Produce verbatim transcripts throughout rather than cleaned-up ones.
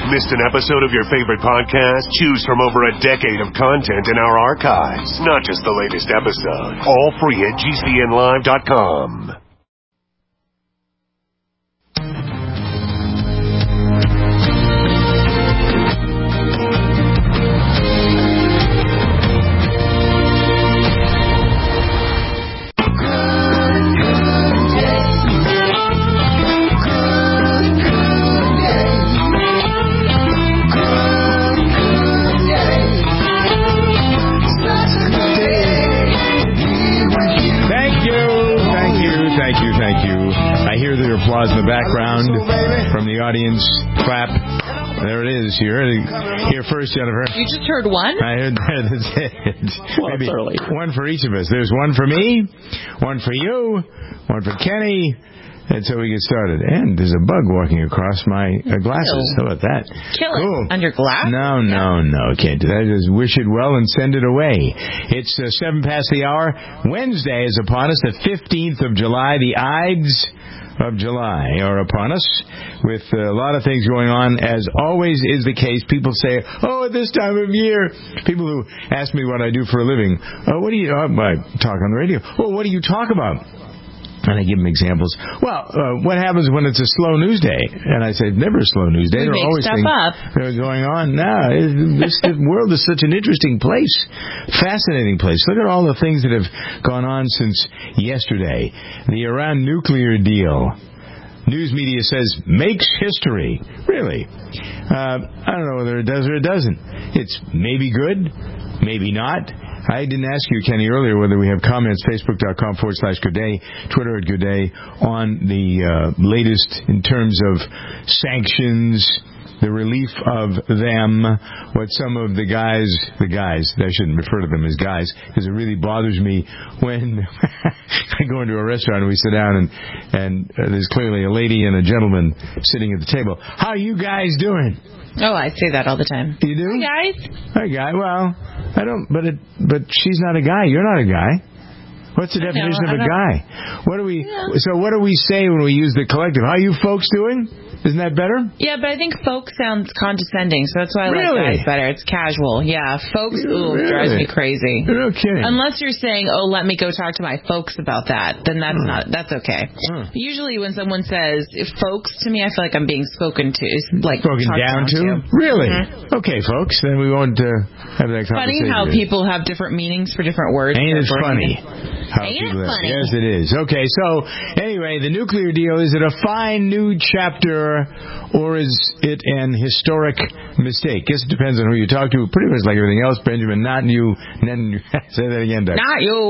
Missed an episode of your favorite podcast? Choose from over a decade of content in our archives, not just the latest episode. All free at G C N live dot com. Applause in the background from the audience. Clap. There it is. You heard it here first, Jennifer. You just heard one? I heard that. That's it. Well, Maybe early. One for each of us. There's one for me, one for you, one for Kenny. And so we get started. And there's a bug walking across my uh, glasses. Ew. How about that? Kill cool. it. On your glass? No, no, no. Can't do that. Just wish it well and send it away. It's uh, seven past the hour. Wednesday is upon us, the fifteenth of July. The Ides of July are upon us with a lot of things going on. As always is the case, people say, oh, at this time of year, people who ask me what I do for a living, oh, what do you, oh, I talk on the radio. Oh, what do you talk about? And I give them examples. Well, uh, what happens when it's a slow news day? And I say, never a slow news day. We there are make always stuff things up. that are going on. Now, this the world is such an interesting place, fascinating place. Look at all the things that have gone on since yesterday. The Iran nuclear deal. News media says makes history. Really? Uh, I don't know whether it does or it doesn't. It's maybe good, maybe not. I didn't ask you, Kenny, earlier whether we have comments, facebook.com forward slash good day, Twitter at good day, on the uh, latest in terms of sanctions, the relief of them, what some of the guys, the guys, I shouldn't refer to them as guys, because it really bothers me when I go into a restaurant and we sit down and, and uh, there's clearly a lady and a gentleman sitting at the table. How are you guys doing? Oh, I say that all the time. You do? Hi, guys. Hi, guy. Well, I don't, but it, but she's not a guy. You're not a guy. What's the definition know, of a guy? What do we? Yeah. So what do we say when we use the collective? How you folks doing? Isn't that better? Yeah, but I think folk sounds condescending, so that's why I really? like guys better. It's casual. Yeah, folks ooh, really? drives me crazy. You're okay. Unless you're saying, "Oh, let me go talk to my folks about that," then that's hmm. not that's okay. Hmm. Usually, when someone says if folks to me, I feel like I'm being spoken to, like spoken down, down to. to. Really? Mm-hmm. Okay, folks. Then we won't uh, have that conversation. Funny how people have different meanings for different words. Ain't it funny? How Ain't it funny? Yes, it is. Okay, so anyway, the nuclear deal, is it a fine new chapter or is it an historic mistake? Guess it depends on who you talk to. Pretty much like everything else, Benjamin Netanyahu, Netanyahu say that again, Doug. Not you.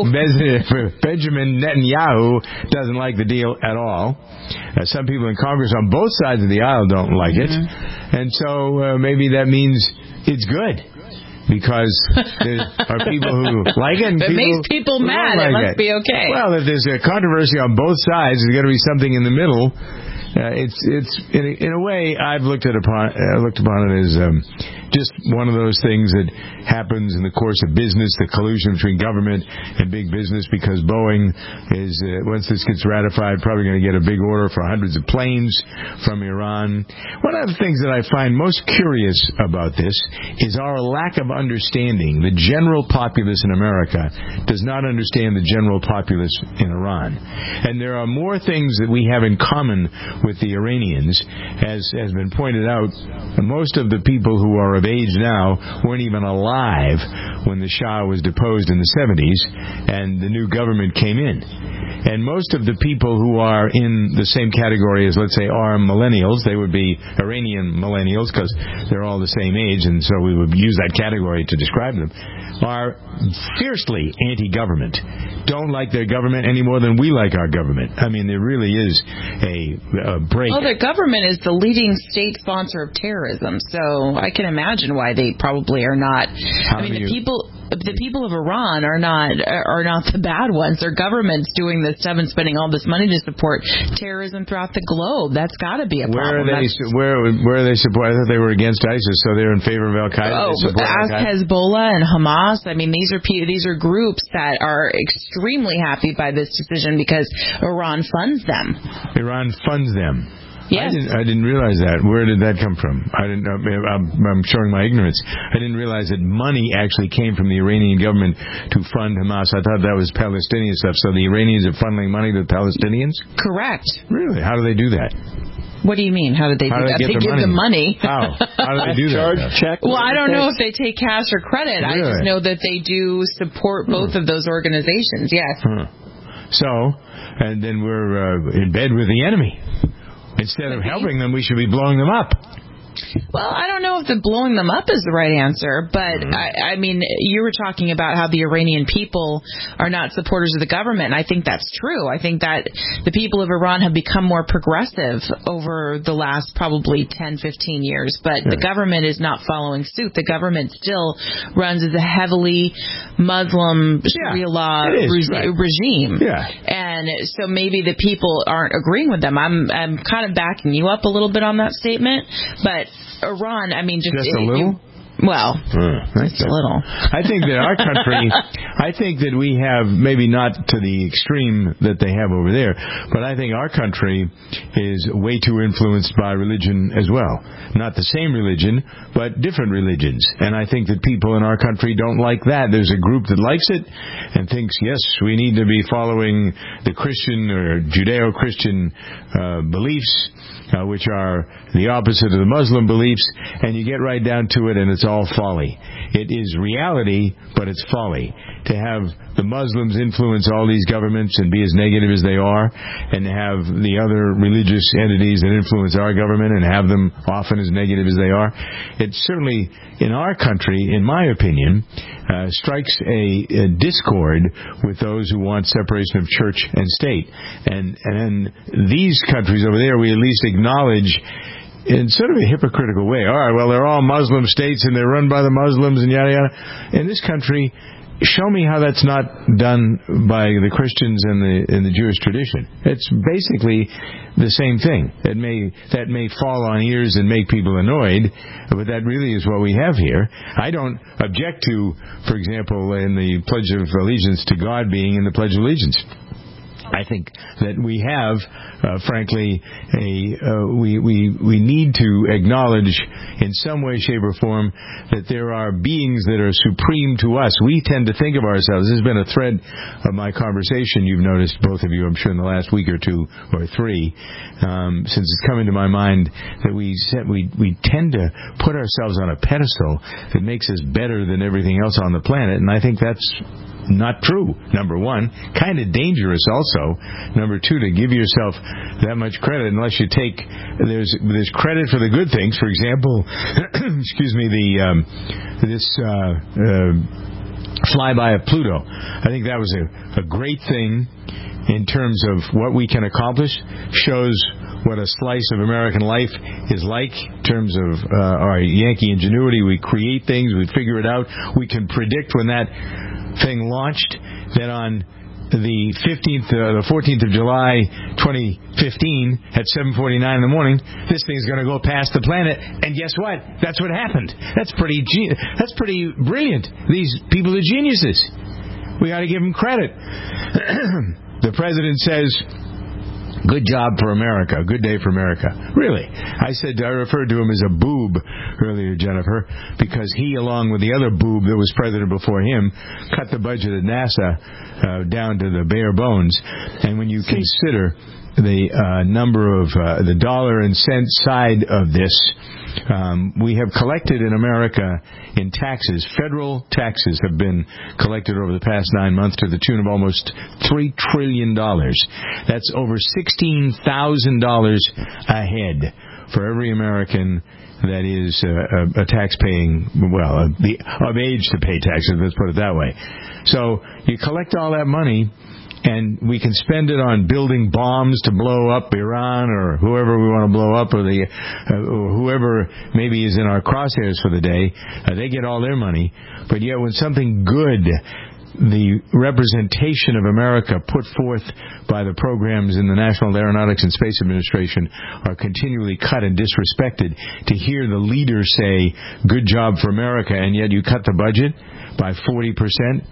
Benjamin Netanyahu doesn't like the deal at all. Uh, some people in Congress on both sides of the aisle don't like it. Mm-hmm. And so uh, maybe that means it's good. Because there are people who like it and if it people makes people who mad, like it must it. be okay. Well, if there's a controversy on both sides, there's got to be something in the middle. Uh, it's it's in a, in a way I've looked at upon uh, looked upon it as um, just one of those things that happens in the course of business, the collusion between government and big business. Because Boeing is uh, once this gets ratified, probably going to get a big order for hundreds of planes from Iran. One of the things that I find most curious about this is our lack of understanding. The general populace in America does not understand the general populace in Iran, and there are more things that we have in common with the Iranians. As has been pointed out, most of the people who are of age now weren't even alive when the Shah was deposed in the seventies and the new government came in. And most of the people who are in the same category as, let's say, our millennials, they would be Iranian millennials because they're all the same age, and so we would use that category to describe them, are fiercely anti-government. Don't like their government any more than we like our government. I mean, there really is a, a break. Well, their government is the leading state sponsor of terrorism, so I can imagine why they probably are not. How I mean, the you, people... The people of Iran are not are not the bad ones. Their government's doing this stuff and spending all this money to support terrorism throughout the globe. That's got to be a where problem. Are they, where where are they support? I thought they were against ISIS, so they're in favor of Al Qaeda. Oh, as Hezbollah and Hamas. I mean, these are these are groups that are extremely happy by this decision because Iran funds them. Iran funds them. Yes. I didn't, I didn't realize that. Where did that come from? I didn't. I'm, I'm showing my ignorance. I didn't realize that money actually came from the Iranian government to fund Hamas. I thought that was Palestinian stuff. So the Iranians are funneling money to the Palestinians? Correct. Really? How do they do that? What do you mean? How do they How do do they that? Get They the give money? them money. How? How do they do Charge, that? check. Well, I don't know if they take cash or credit. Really? I just know that they do support both Hmm. of those organizations. Yes. Huh. So, and then we're uh, in bed with the enemy. Instead of helping them, we should be blowing them up. Well, I don't know if the blowing them up is the right answer, but mm-hmm. I, I mean, you were talking about how the Iranian people are not supporters of the government, and I think that's true. I think that the people of Iran have become more progressive over the last probably ten, fifteen years, but yeah. the government is not following suit. The government still runs as a heavily Muslim Sharia yeah, law is, re- right. regime. Yeah. And so maybe the people aren't agreeing with them. I'm, I'm kind of backing you up a little bit on that statement, but Iran, I mean, just, just a little. You, well, uh, just a little. I think that our country, I think that we have, maybe not to the extreme that they have over there, but I think our country is way too influenced by religion as well. Not the same religion, but different religions. And I think that people in our country don't like that. There's a group that likes it and thinks, yes, we need to be following the Christian or Judeo-Christian uh, beliefs, Uh, which are the opposite of the Muslim beliefs, and you get right down to it, and it's all folly. It is reality, but it's folly. To have the Muslims influence all these governments and be as negative as they are, and to have the other religious entities that influence our government and have them often as negative as they are, it certainly, in our country, in my opinion, uh, strikes a, a discord with those who want separation of church and state. And, and in these countries over there, we at least acknowledge in sort of a hypocritical way, all right, well, they're all Muslim states and they're run by the Muslims and yada, yada. In this country, show me how that's not done by the Christians and the in the Jewish tradition. It's basically the same thing. It may that may fall on ears and make people annoyed, but that really is what we have here. I don't object to, for example, in the Pledge of Allegiance to God being in the Pledge of Allegiance. I think that we have, uh, frankly, a uh, we we we need to acknowledge in some way, shape, or form that there are beings that are supreme to us. We tend to think of ourselves. This has been a thread of my conversation. You've noticed, both of you, I'm sure, in the last week or two or three, um, since it's come into my mind that we set, we we tend to put ourselves on a pedestal that makes us better than everything else on the planet, and I think that's not true, number one. Kind of dangerous also, number two, to give yourself that much credit unless you take, there's there's credit for the good things. For example, excuse me, the um, this uh, uh, flyby of Pluto. I think that was a, a great thing in terms of what we can accomplish. Shows what a slice of American life is like in terms of uh, our Yankee ingenuity. We create things, we figure it out, we can predict when that thing launched. Then on the fifteenth, uh, the fourteenth of July, twenty fifteen, at seven forty-nine in the morning, this thing's going to go past the planet. And guess what? That's what happened. That's pretty. Ge- that's pretty brilliant. These people are geniuses. We got to give them credit. The president says, "Good job for America. Good day for America." Really. I said, I referred to him as a boob earlier, Jennifer, because he, along with the other boob that was president before him, cut the budget at NASA uh, down to the bare bones. And when you consider the uh, number of uh, the dollar and cent side of this, Um, we have collected in America in taxes, federal taxes have been collected over the past nine months to the tune of almost three trillion dollars. That's over sixteen thousand dollars a head for every American that is uh, a, a tax-paying, well, uh, the, of age to pay taxes, let's put it that way. So you collect all that money, and we can spend it on building bombs to blow up Iran or whoever we want to blow up, or the uh, or whoever maybe is in our crosshairs for the day. Uh, they get all their money. But yet when something good, the representation of America put forth by the programs in the National Aeronautics and Space Administration are continually cut and disrespected, to hear the leaders say, "Good job for America," and yet you cut the budget by forty percent,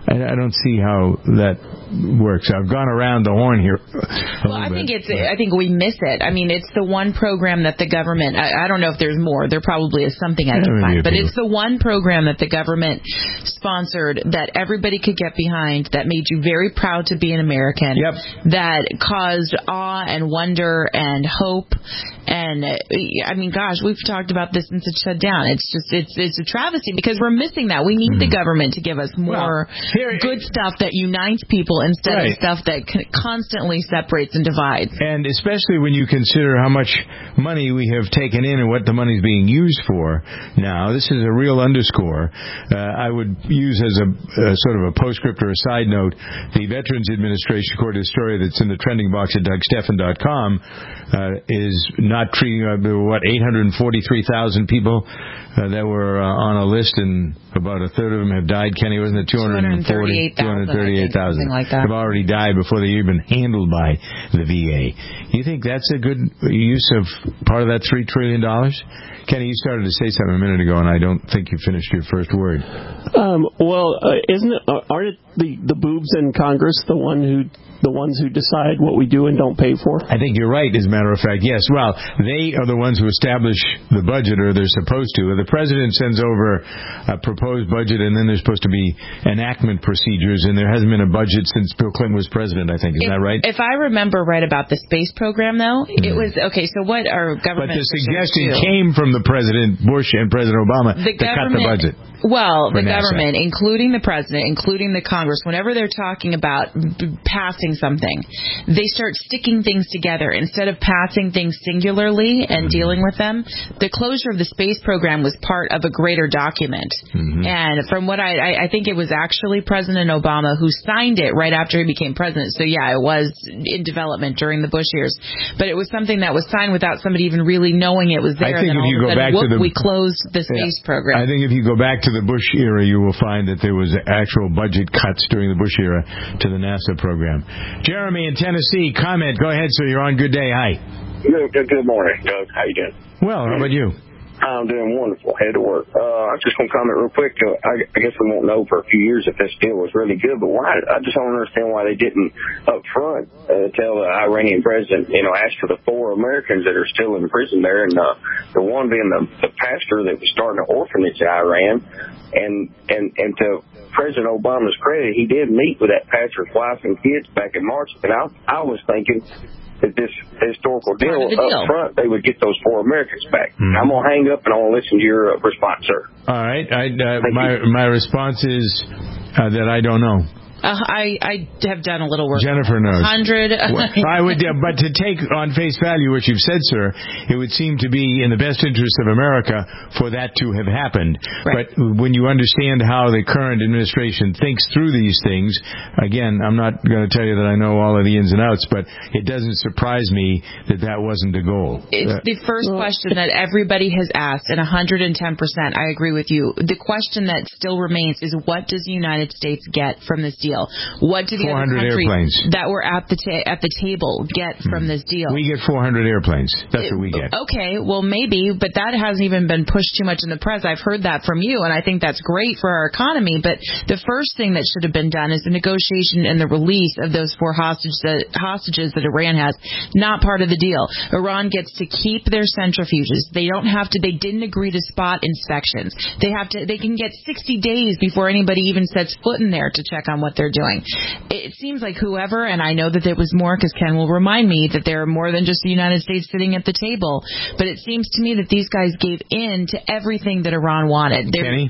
I, I don't see how that works. I've gone around the horn here. Well, I think it's. I think we miss it. I mean, it's the one program that the government. I, I don't know if there's more. There probably is something I can find, but it's the one program that the government sponsored that everybody could get behind. That made you very proud to be an American. Yep. That caused awe and wonder and hope. And I mean, gosh, we've talked about this since it shut down. It's just, it's it's a travesty because we're missing that. We need mm-hmm. the government to give us more well, here, good stuff that unites people instead right. of stuff that constantly separates and divides. And especially when you consider how much money we have taken in and what the money is being used for now. This is a real underscore. Uh, I would use as a, a sort of a postscript or a side note, the Veterans Administration, according to a story that's in the trending box at Doug Stephan dot com, uh, is not treating, uh, there were, what, eight hundred forty-three thousand people uh, that were uh, on a list, and about a third of them have died. Kenny, wasn't it two hundred forty, two hundred thirty-eight thousand like that. Have already died before they've even been handled by the V A. You think that's a good use of part of that three trillion dollars? Kenny, you started to say something a minute ago, and I don't think you finished your first word. Um, well, uh, isn't it? Uh, aren't it the, the boobs in Congress the one who the ones who decide what we do and don't pay for? I think you're right. As a matter of fact, yes. Well, they are the ones who establish the budget, or they're supposed to. The president sends over a proposed budget, and then there's supposed to be enactment procedures. And there hasn't been a budget since Bill Clinton was president. I think is if, that right? If I remember right about the space program, though, mm-hmm. it was okay. So what our government? But the suggestion came from the President Bush and President Obama the to cut the budget. Well, the NASA. government, including the president, including the Congress, whenever they're talking about b- passing something, they start sticking things together instead of passing things singularly and mm-hmm. dealing with them. The closure of the space program was part of a greater document. Mm-hmm. And from what I, I, I think it was actually President Obama who signed it right after he became president. So, yeah, it was in development during the Bush years. But it was something that was signed without somebody even really knowing it was there. I think and then if you all go of a back sudden, to the, we closed the space yeah, program. I think if you go back to the Bush era, you will find that there was actual budget cuts during the Bush era to the NASA program. Jeremy in Tennessee, comment. Go ahead, sir. You're on. Good day. Hi. Good, good, good morning, Doug. How you doing? Well, how about you? I'm doing wonderful. Head to work. Uh, I'm just going to comment real quick. Uh, I, I guess we won't know for a few years if this deal was really good, but why? I just don't understand why they didn't up front uh, tell the Iranian president, you know, ask for the four Americans that are still in prison there, and uh, the one being the, the pastor that was starting an orphanage in Iran. And, and, and to President Obama's credit, he did meet with that pastor's wife and kids back in March. And I, I was thinking that this historical deal, deal up front, they would get those four Americans back. Mm. I'm going to hang up and I'm going to listen to your uh, response, sir. All right. I, uh, my, my response is uh, that I don't know. Uh, I, I have done a little work. Jennifer knows. Hundred. Well, I would, uh, but to take on face value what you've said, sir, it would seem to be in the best interest of America for that to have happened. Right. But when you understand how the current administration thinks through these things, again, I'm not going to tell you that I know all of the ins and outs, but it doesn't surprise me that that wasn't the goal. It's uh, the first question that everybody has asked, and one hundred ten percent I agree with you. The question that still remains is, what does the United States get from this deal? What do the other countries airplanes. that were at the ta- at the table get from this deal? We get four hundred airplanes. That's it, what we get. Okay, well maybe, but that hasn't even been pushed too much in the press. I've heard that from you, and I think that's great for our economy. But the first thing that should have been done is the negotiation and the release of those four hostages that, hostages that Iran has. Not part of the deal. Iran gets to keep their centrifuges. They don't have to. They didn't agree to spot inspections. They have to. They can get sixty days before anybody even sets foot in there to check on what they're doing. It seems like whoever, and I know that there was more because Ken will remind me that there are more than just the United States sitting at the table, but it seems to me that these guys gave in to everything that Iran wanted. There, Kenny?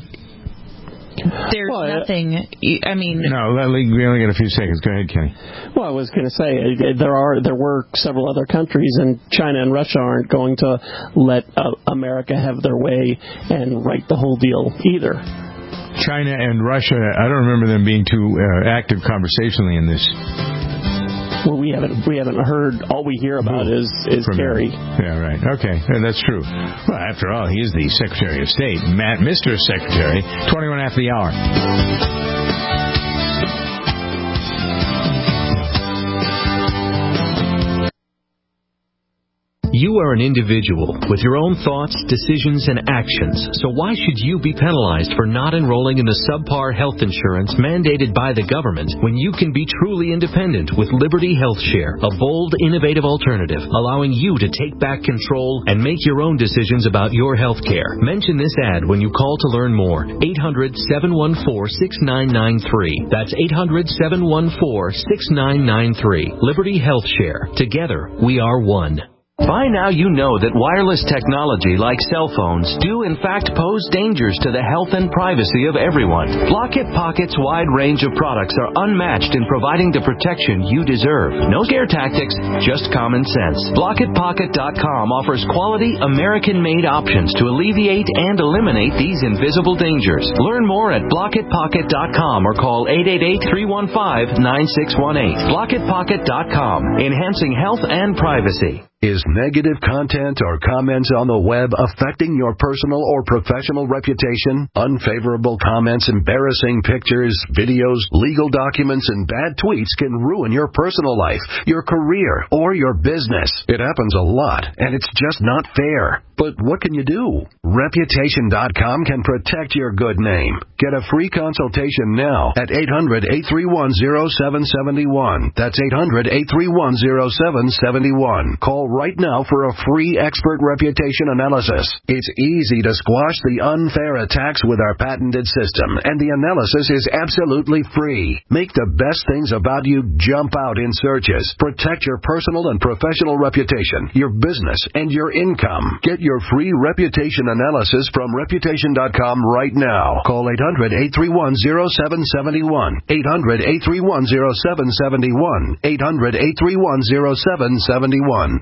There's well, nothing, I mean... No, we only got a few seconds. Go ahead, Kenny. Well, I was going to say, there are there were several other countries, and China and Russia aren't going to let uh, America have their way and write the whole deal either. China and Russia, I don't remember them being too uh, active conversationally in this. Well, we haven't we haven't heard. All we hear about is is Kerry. Yeah, right. Okay, that's true. Well, after all, he is the Secretary of State, Matt, Mister Secretary. Twenty-one after the hour. You are an individual with your own thoughts, decisions, and actions, so why should you be penalized for not enrolling in the subpar health insurance mandated by the government when you can be truly independent with Liberty Health Share, a bold, innovative alternative allowing you to take back control and make your own decisions about your health care. Mention this ad when you call to learn more. eight hundred, seven one four, six nine nine three. That's eight hundred, seven one four, six nine nine three. Liberty Health Share. Together, we are one. By now you know that wireless technology like cell phones do in fact pose dangers to the health and privacy of everyone. Block-It Pocket's wide range of products are unmatched in providing the protection you deserve. No scare tactics, just common sense. Block It Pocket dot com offers quality American-made options to alleviate and eliminate these invisible dangers. Learn more at Block It Pocket dot com or call eight eight eight, three one five, nine six one eight. Block It Pocket dot com, enhancing health and privacy. Is negative content or comments on the web affecting your personal or professional reputation? Unfavorable comments, embarrassing pictures, videos, legal documents, and bad tweets can ruin your personal life, your career, or your business. It happens a lot, and it's just not fair. But what can you do? Reputation dot com can protect your good name. Get a free consultation now at eight hundred, eight three one, zero seven seven one. That's eight hundred, eight three one, zero seven seven one. Call right now for a free expert reputation analysis. It's easy to squash the unfair attacks with our patented system, and the analysis is absolutely free. Make the best things about you jump out in searches. Protect your personal and professional reputation, your business, and your income. Get your free reputation analysis from Reputation dot com right now. Call eight hundred, eight three one, zero seven seven one. eight hundred, eight three one, zero seven seven one. eight hundred, eight three one, zero seven seven one.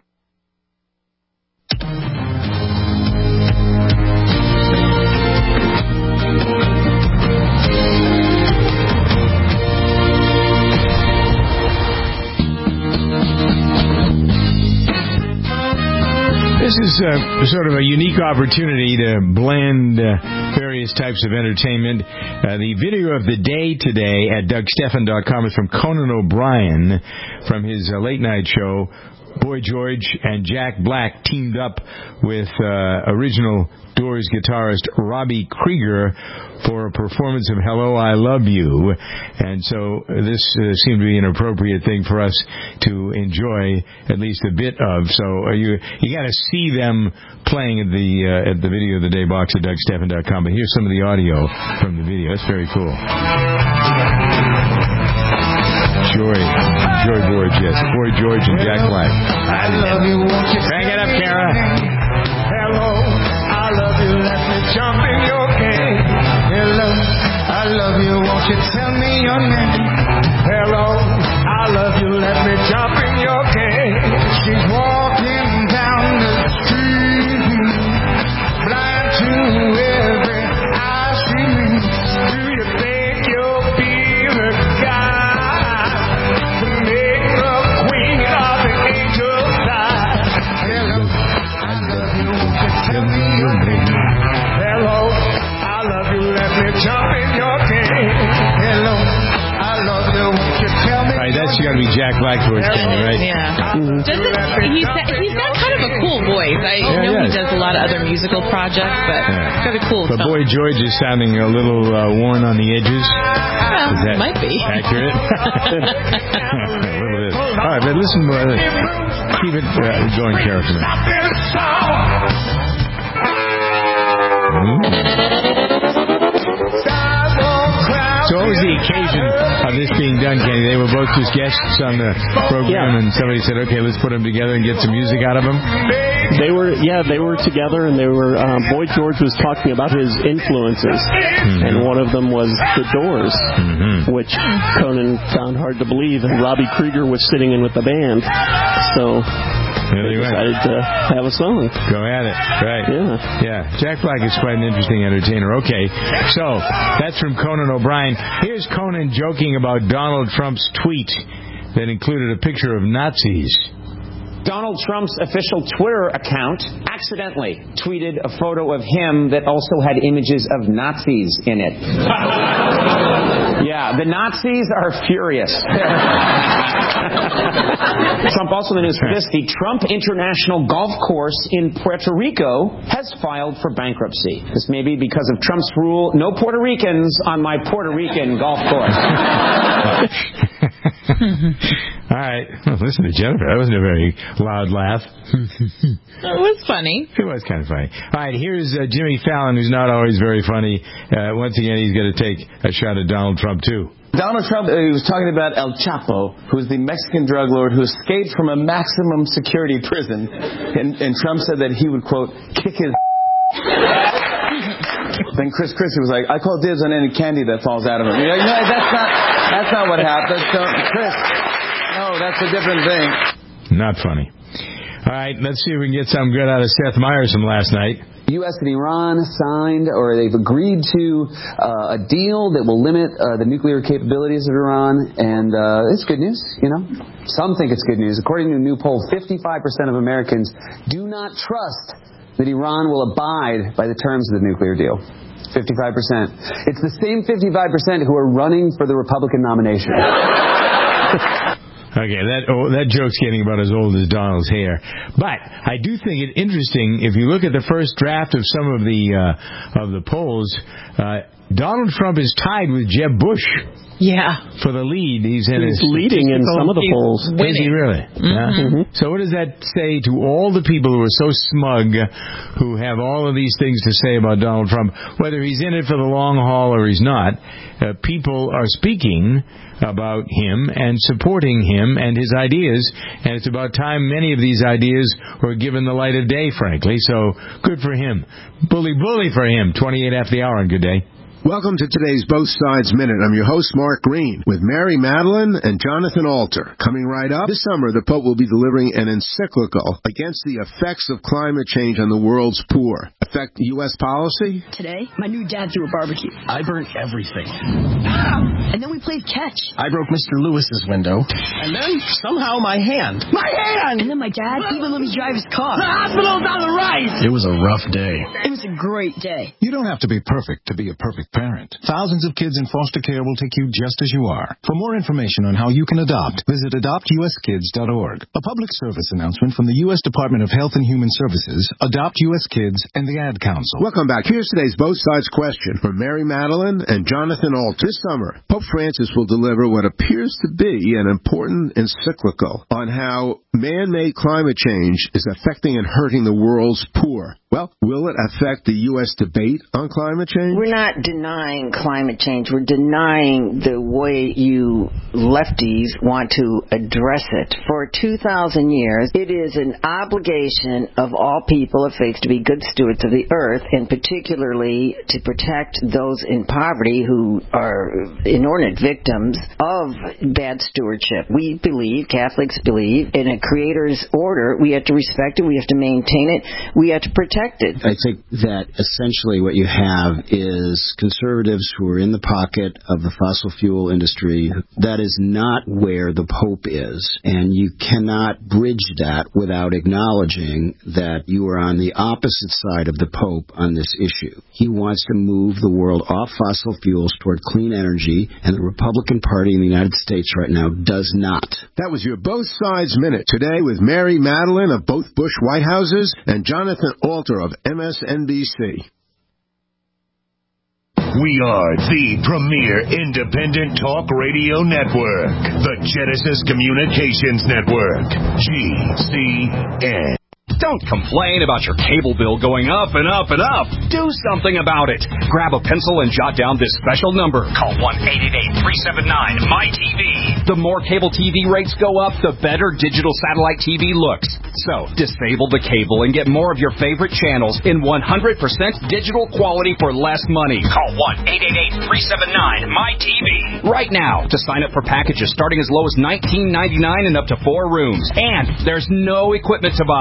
This is uh, sort of a unique opportunity to blend uh, various types of entertainment. Uh, the video of the day today at Doug Stephan dot com is from Conan O'Brien from his uh, late night show. Boy George and Jack Black teamed up with uh, original Doors guitarist Robbie Krieger for a performance of Hello, I Love You. And so this uh, seemed to be an appropriate thing for us to enjoy at least a bit of. So uh, you you got to see them playing at the uh, at the video of the day box at Doug Stephan dot com. But here's some of the audio from the video. It's very cool. Joy, Joy George, yes. Boy George and Jack Black. I love you, won't you crank it up, Kara. Hello, I love you, let me jump in your game. Hello, I love you, won't you tell me your name? Hello, I love you, let me jump in your game. She's walking down the street, blind to every eye she meets. Do you think you'll be the guy to make the queen of the angels die? Hello, I love you, won't you tell me your name? Hello, I love you, let me jump in your game. Hello, I love you, won't you tell me? All right, that's got to be Jack Black towards Kenny, right? Yeah. Mm-hmm. Doesn't, he's, he's got kind of a cool voice. I yeah, know yes. he does a lot of other musical projects, but yeah. it's kind of cool. But so. Boy George is sounding a little uh, worn on the edges. Well, is that might be. accurate? A little bit. All right, but listen, uh, keep it uh, going, Kara, for a minute. So what was the occasion of this being done, Kenny? They were both just guests on the program, yeah. and somebody said, okay, let's put them together and get some music out of them? They were, yeah, they were together, and they were, um, Boy George was talking about his influences, mm-hmm. and one of them was The Doors, mm-hmm. which Conan found hard to believe, and Robbie Krieger was sitting in with the band, so... They decided to have a song. Go at it. Right. Yeah. Yeah. Jack Black is quite an interesting entertainer. Okay. So, that's from Conan O'Brien. Here's Conan joking about Donald Trump's tweet that included a picture of Nazis. Donald Trump's official Twitter account accidentally tweeted a photo of him that also had images of Nazis in it. Yeah, the Nazis are furious. Trump also in the news for this. The Trump International Golf Course in Puerto Rico has filed for bankruptcy. This may be because of Trump's rule, no Puerto Ricans on my Puerto Rican golf course. All right. Well, listen to Jennifer. That wasn't a very loud laugh. It was funny. It was kind of funny. All right, here's uh, Jimmy Fallon, who's not always very funny. Uh, once again, he's going to take a shot at Donald Trump, too. Donald Trump uh, he was talking about El Chapo, who's the Mexican drug lord who escaped from a maximum security prison. And, and Trump said that he would, quote, kick his... Then Chris Christie was like, I call dibs on any candy that falls out of him. You're like, no, that's not, that's not what happened. Don't, Chris, no, that's a different thing. Not funny. All right, let's see if we can get something good out of Seth Meyers from last night. U S and Iran signed, or they've agreed to uh, a deal that will limit uh, the nuclear capabilities of Iran, and uh, it's good news, you know. Some think it's good news. According to a new poll, fifty-five percent of Americans do not trust that Iran will abide by the terms of the nuclear deal. fifty-five percent. It's the same fifty-five percent who are running for the Republican nomination. Okay, that oh, that joke's getting about as old as Donald's hair. But I do think it interesting, if you look at the first draft of some of the uh, of the polls, uh, Donald Trump is tied with Jeb Bush. Yeah. For the lead. He's in He's his leading in some of the polls. Is he really? Mm-hmm. Yeah. Mm-hmm. So what does that say to all the people who are so smug, who have all of these things to say about Donald Trump, whether he's in it for the long haul or he's not? Uh, people are speaking about him and supporting him and his ideas, and it's about time many of these ideas were given the light of day, frankly, so good for him. Bully, bully for him. twenty-eight after the hour, and good day. Welcome to today's Both Sides Minute. I'm your host, Mark Green, with Mary Madeline and Jonathan Alter. Coming right up, this summer the Pope will be delivering an encyclical against the effects of climate change on the world's poor. Affect U S policy? Today, my new dad threw a barbecue. I burnt everything. And then we played catch. I broke Mister Lewis's window. And then, somehow, my hand. My hand! And then my dad even let me drive his car. The hospital's on the right! It was a rough day. It was a great day. You don't have to be perfect to be a perfect parent. Thousands of kids in foster care will take you just as you are. For more information on how you can adopt, visit adopt u s kids dot org. A public service announcement from the U S Department of Health and Human Services, Adopt U S Kids, and the Ad Council. Welcome back. Here's today's Both Sides question from Mary Madeline and Jonathan Alter. This summer, Pope Francis will deliver what appears to be an important encyclical on how man-made climate change is affecting and hurting the world's poor. Well, will it affect the U S debate on climate change? We're not denying climate change. We're denying the way you lefties want to address it. For two thousand years, it is an obligation of all people of faith to be good stewards of the earth, and particularly to protect those in poverty who are inordinate victims of bad stewardship. We believe, Catholics believe, in a Creator's order. We have to respect it. We have to maintain it. We have to protect it. I think that essentially what you have is conservatives who are in the pocket of the fossil fuel industry. That is not where the Pope is, and you cannot bridge that without acknowledging that you are on the opposite side of the Pope on this issue. He wants to move the world off fossil fuels toward clean energy, and the Republican Party in the United States right now does not. That was your Both Sides Minute today with Mary Madeline of both Bush White Houses and Jonathan Alter of M S N B C. We are the premier independent talk radio network, the Genesis Communications Network, G C N. Don't complain about your cable bill going up and up and up. Do something about it. Grab a pencil and jot down this special number. Call one eight eight eight, three seven nine, M Y T V. The more cable T V rates go up, the better digital satellite T V looks. So, disable the cable and get more of your favorite channels in one hundred percent digital quality for less money. Call one eight eight eight, three seven nine, M Y T V right now to sign up for packages starting as low as nineteen ninety-nine and up to four rooms. And there's no equipment to buy. That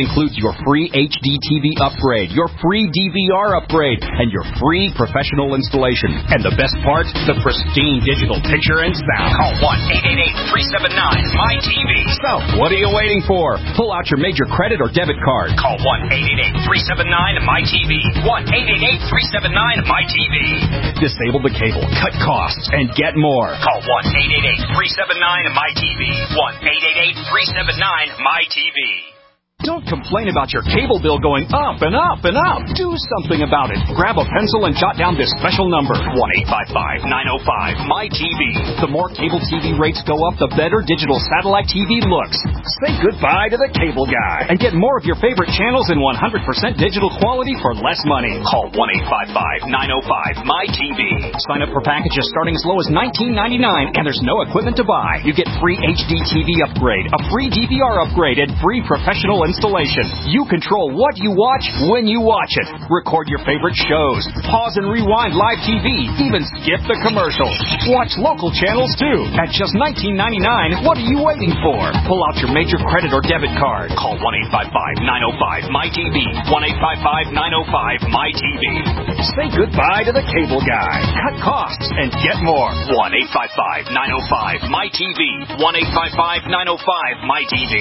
includes your free H D T V upgrade, your free D V R upgrade, and your free professional installation. And the best part, the pristine digital picture and sound. Call one eight eight eight, three seven nine, M Y T V. So, what are you waiting for? Pull out your major credit or debit card. Call one eight eight eight, three seven nine, M Y T V. one eight eight eight, three seven nine, M Y T V. Disable the cable, cut costs, and get more. Call one eight eight eight, three seven nine, M Y T V. one eight eight eight, three seven nine, M Y T V. Don't complain about your cable bill going up and up and up. Do something about it. Grab a pencil and jot down this special number, one eight five five, nine oh five, M Y T V. The more cable T V rates go up, the better digital satellite T V looks. Say goodbye to the cable guy and get more of your favorite channels in one hundred percent digital quality for less money. Call one eight five five, nine oh five, M Y T V. Sign up for packages starting as low as nineteen ninety-nine, and there's no equipment to buy. You get free H D T V upgrade, a free D V R upgrade, and free professional installation. You control what you watch when you watch it. Record your favorite shows. Pause and rewind live T V. Even skip the commercials. Watch local channels too. At just nineteen ninety-nine, what are you waiting for? Pull out your major credit or debit card. Call one eight five five, nine oh five, M Y T V. one eight five five, nine oh five, M Y T V. Say goodbye to the cable guy. Cut costs and get more. one eight five five, nine oh five, M Y T V. one eight five five, nine oh five, M Y T V.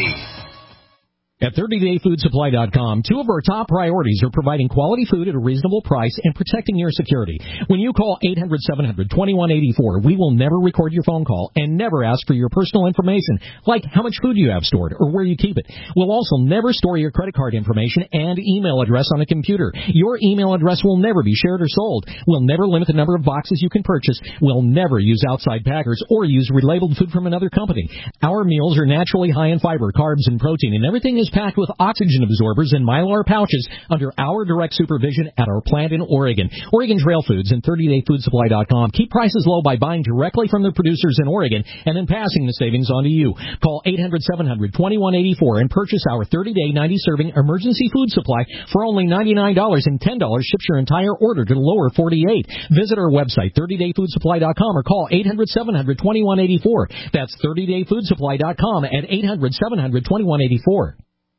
At thirty day food supply dot com, two of our top priorities are providing quality food at a reasonable price and protecting your security. When you call eight hundred, seven hundred, twenty-one eighty-four, we will never record your phone call and never ask for your personal information, like how much food you have stored or where you keep it. We'll also never store your credit card information and email address on a computer. Your email address will never be shared or sold. We'll never limit the number of boxes you can purchase. We'll never use outside packers or use relabeled food from another company. Our meals are naturally high in fiber, carbs, and protein, and everything is packed with oxygen absorbers and Mylar pouches under our direct supervision at our plant in Oregon. Oregon Trail Foods and thirty day food supply dot com keep prices low by buying directly from the producers in Oregon and then passing the savings on to you. Call eight hundred, seven hundred, twenty-one eighty-four and purchase our thirty day, ninety serving emergency food supply for only ninety-nine dollars, and ten dollars ships your entire order to the lower forty-eight. Visit our website, thirty day food supply dot com, or call eight hundred, seven hundred, twenty-one eighty-four. That's thirty day food supply dot com at eight hundred, seven hundred, twenty-one eighty-four.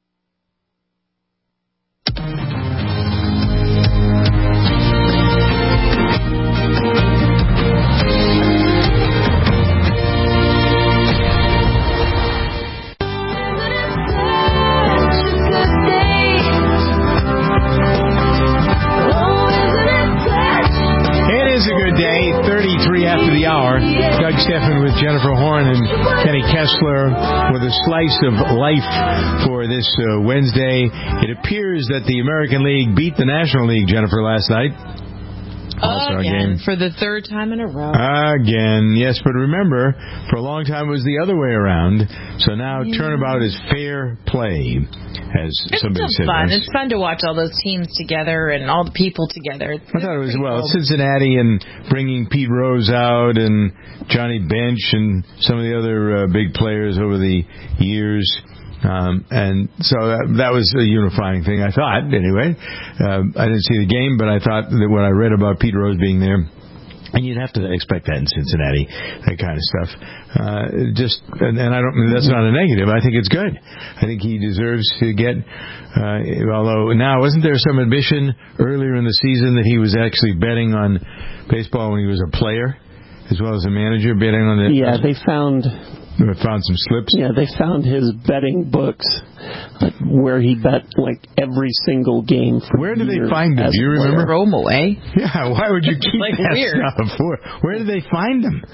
After the hour, Doug Stephan with Jennifer Horn and Kenny Kessler with a slice of life for this uh, Wednesday. It appears that the American League beat the National League, Jennifer, last night. All-Star Again, game. For the third time in a row. Again, yes, but remember, for a long time it was the other way around. So now yeah. turnabout is fair play, as it's somebody said. It's fun. It's fun to watch all those teams together and all the people together. I thought it was, well, cool. Cincinnati and bringing Pete Rose out and Johnny Bench and some of the other uh, big players over the years. Um, and so that, that was a unifying thing, I thought, anyway. Uh, I didn't see the game, but I thought that when I read about Pete Rose being there, and you'd have to expect that in Cincinnati, that kind of stuff. Uh, just, and, and I don't, that's not a negative. I think it's good. I think he deserves to get, uh, although now, wasn't there some admission earlier in the season that he was actually betting on baseball when he was a player, as well as a manager, betting on it? Yeah, they found... They found some slips? Yeah, they found his betting books like, where he bet like every single game. For where did they find them? Do you remember? Throw them away. Yeah, why would you keep like that weird. stuff? Where, where did they find them?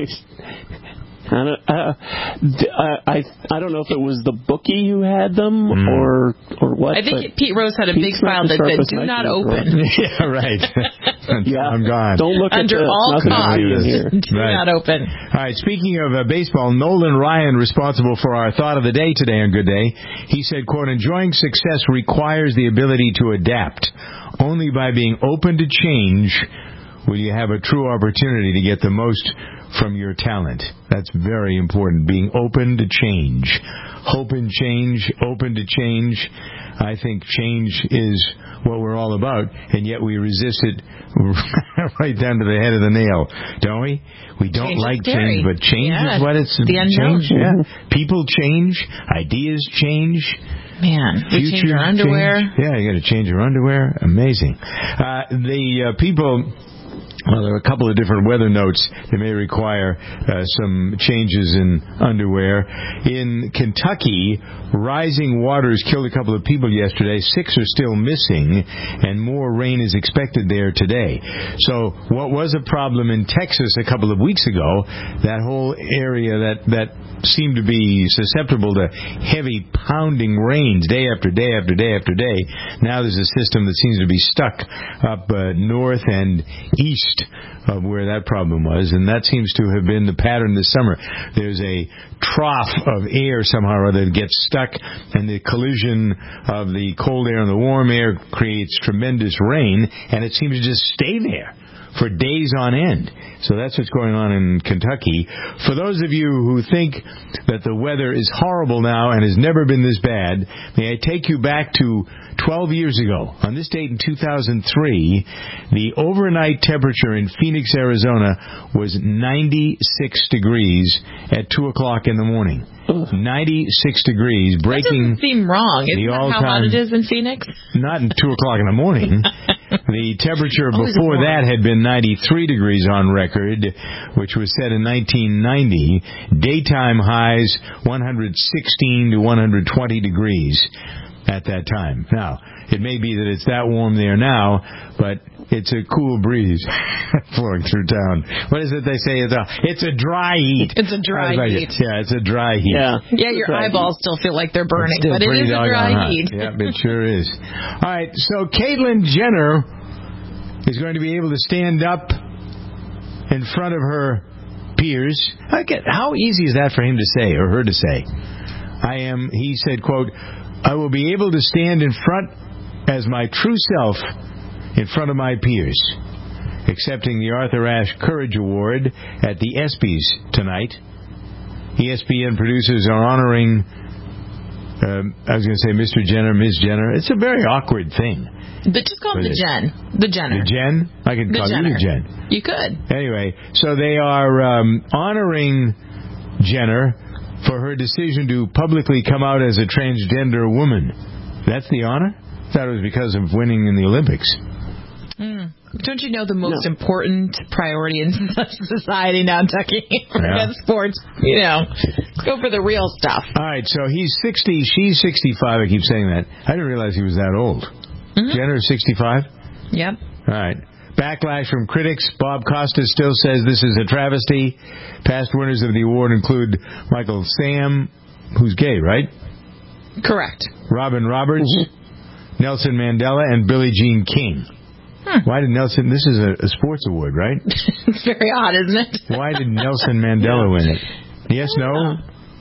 I don't, uh, I, I don't know if it was the bookie who had them mm. or or what. I think Pete Rose had a big file that said "Do not open." Yeah, right. Yeah, I'm gone. Don't look under at all costs. Here. Do right. not open. All right. Speaking of uh, baseball, Nolan Ryan, responsible for our thought of the day today on Good Day, he said, "quote Enjoying success requires the ability to adapt. Only by being open to change will you have a true opportunity to get the most from your talent." That's very important, being open to change. Hope and change, open to change. I think change is what we're all about, and yet we resist it right down to the head of the nail, don't we? We don't change like change, but change yeah, is what it's... the unknown. Change, yeah. People change, ideas change. Man, we Future change our underwear. Change. Yeah, you got to change your underwear. Amazing. Uh, the uh, people. Well, there are a couple of different weather notes that may require uh, some changes in underwear. In Kentucky, rising waters killed a couple of people yesterday. Six are still missing, and more rain is expected there today. So what was a problem in Texas a couple of weeks ago, that whole area that, that seemed to be susceptible to heavy pounding rains day after day after day after day, now there's a system that seems to be stuck up uh, north and east of where that problem was, and that seems to have been the pattern this summer. There's a trough of air somehow or other that gets stuck, and the collision of the cold air and the warm air creates tremendous rain, and it seems to just stay there for days on end. So that's what's going on in Kentucky. For those of you who think that the weather is horrible now and has never been this bad, may I take you back to twelve years ago. On this date in two thousand three, the overnight temperature in Phoenix, Arizona was ninety-six degrees at two o'clock in the morning. ninety-six degrees, breaking... That doesn't seem wrong. Isn't the that how hot it is in Phoenix? Not at two o'clock in the morning. The temperature before that had been ninety-three degrees on record, which was set in nineteen ninety. Daytime highs one hundred sixteen to one hundred twenty degrees at that time. Now, it may be that it's that warm there now, but it's a cool breeze flowing through town. What is it they say? It's a, it's a dry heat. It's a dry like heat. It. Yeah, it's a dry heat. Yeah, yeah your eyeballs still feel like they're burning, Still but it is a dry hot. heat. Yeah, it sure is. All right, so Caitlyn Jenner is going to be able to stand up in front of her peers. I get, how easy is that for him to say, or her to say? I am, he said, quote, I will be able to stand in front as my true self in front of my peers, accepting the Arthur Ashe Courage Award at the ESPYs tonight. E S P N producers are honoring, um, I was going to say Mister Jenner, Miz Jenner. It's a very awkward thing. But just call him the Jen. The Jenner. The Jen? I could the call Jenner. you the Jen. You could. Anyway, so they are um, honoring Jenner for her decision to publicly come out as a transgender woman. That's the honor? I thought it was because of winning in the Olympics. Mm. Don't you know the most no. important priority in society now, Tucky? Forget Yeah. sports. You know, go for the real stuff. All right, so he's sixty, she's sixty-five. I keep saying that. I didn't realize he was that old. Mm-hmm. Jenner is sixty-five? Yep. All right. Backlash from critics. Bob Costas still says this is a travesty. Past winners of the award include Michael Sam, who's gay, right? Correct. Robin Roberts, mm-hmm. Nelson Mandela, and Billie Jean King. Hmm. Why did Nelson... This is a, a sports award, right? It's very odd, isn't it? Why did Nelson Mandela yeah. win it? Yes, no?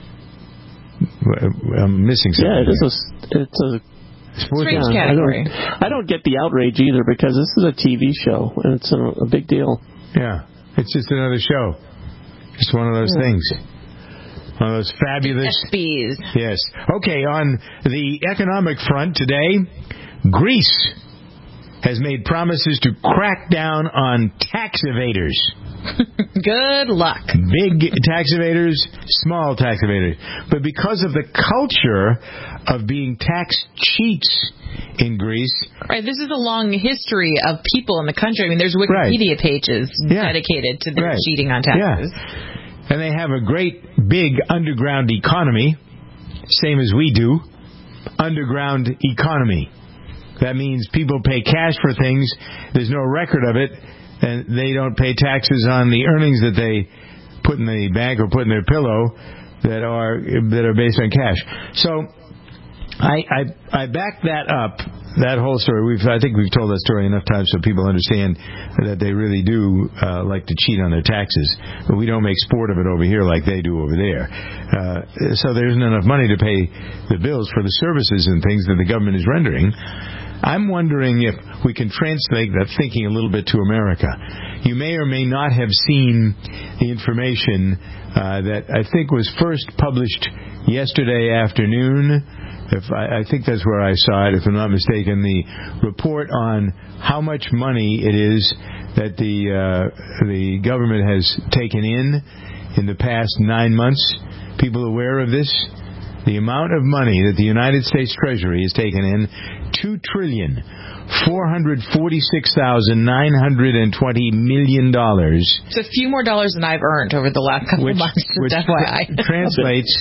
I'm missing something. Yeah, it is a... It's a Strange yeah, category. I don't, I don't get the outrage either because this is a T V show and it's a, a big deal. Yeah, it's just another show. Just one of those yeah. things. One of those fabulous... ESPYs. Yes. Okay, on the economic front today, Greece has made promises to crack down on tax evaders. Good luck. Big tax evaders, small tax evaders. But because of the culture of being tax cheats in Greece... Right, this is a long history of people in the country. I mean, there's Wikipedia right. pages yeah. dedicated to their right. cheating on taxes. Yeah. And they have a great, big underground economy, same as we do. Underground economy. That means people pay cash for things. There's no record of it. And they don't pay taxes on the earnings that they put in the bank or put in their pillow that are that are based on cash. So I I, I back that up, that whole story. We've I think we've told that story enough times so people understand that they really do uh, like to cheat on their taxes. But we don't make sport of it over here like they do over there. Uh, so there isn't enough money to pay the bills for the services and things that the government is rendering. I'm wondering if we can translate that thinking a little bit to America. You may or may not have seen the information uh, that I think was first published yesterday afternoon. If I, I think that's where I saw it, if I'm not mistaken, the report on how much money it is that the uh, the government has taken in in the past nine months. People aware of this? the amount of money that the United States Treasury has taken in, two trillion four hundred forty-six thousand nine hundred twenty million dollars. It's a few more dollars than I've earned over the last couple which, of months, which F Y I. translates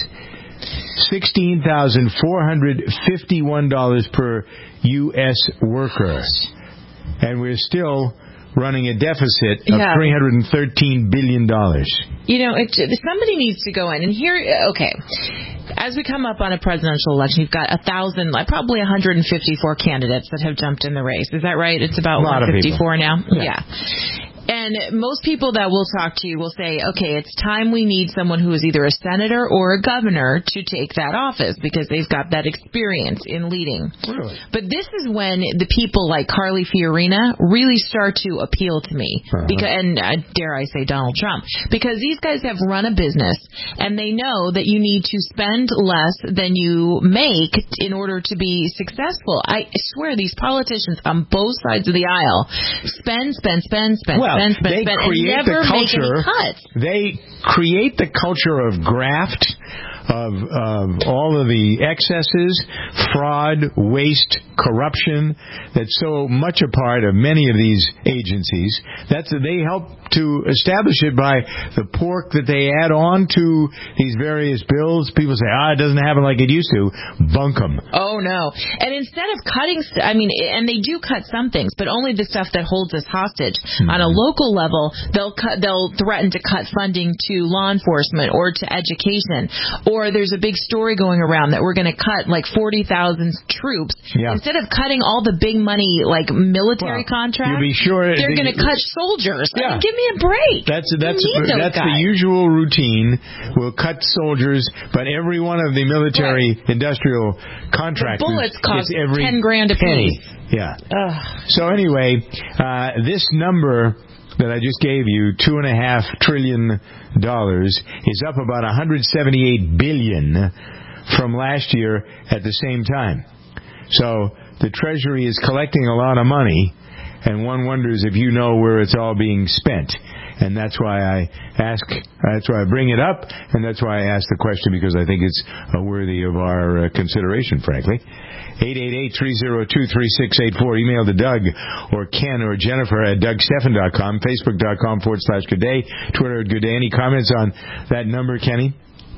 sixteen thousand four hundred fifty-one dollars per U S worker. And we're still running a deficit of Yeah. three hundred thirteen billion dollars. You know, it, somebody needs to go in. And here, okay, as we come up on a presidential election, you've got a thousand, like probably one hundred fifty-four candidates that have jumped in the race. Is that right? It's about A lot of one fifty-four people. now? Yeah. yeah. And most people that we'll talk to will say, okay, it's time we need someone who is either a senator or a governor to take that office because they've got that experience in leading. Really? But this is when the people like Carly Fiorina really start to appeal to me. Uh-huh. Because, and uh, dare I say Donald Trump. Because these guys have run a business and they know that you need to spend less than you make in order to be successful. I swear these politicians on both sides of the aisle spend, spend, spend, spend, Well, spend, spend, they spend, create and never the make any culture. cuts. They create the culture of graft, of, of all of the excesses, fraud, waste, corruption that's so much a part of many of these agencies. That's they help to establish it by the pork that they add on to these various bills. People say, ah, it doesn't happen like it used to. Bunk them. Oh, no. And instead of cutting, st- I mean, and they do cut some things, but only the stuff that holds us hostage. Mm-hmm. On a local level, they'll cut, they'll threaten to cut funding to law enforcement or to education. Or there's a big story going around that we're going to cut like forty thousand troops. Yeah. Instead of cutting all the big money, like military Well, contracts, you'll be sure they're the- going to cut soldiers. I Yeah. mean, give me a break. That's You that's need those that's guys. the usual routine. We'll cut soldiers, but every one of the military industrial contractors The bullets cost gets every ten grand a penny. piece. Yeah. Ugh. So anyway, uh, this number that I just gave you, two and a half trillion dollars, is up about one hundred seventy-eight billion from last year at the same time. So the Treasury is collecting a lot of money, and one wonders if you know where it's all being spent. And that's why I ask, that's why I bring it up, and that's why I ask the question, because I think it's uh, worthy of our uh, consideration, frankly. eight eight eight, three oh two, three six eight four. Email to Doug or Ken or Jennifer at Doug Stephan dot com, Facebook.com forward slash Good Day, Twitter at Good Day. Any comments on that number, Kenny?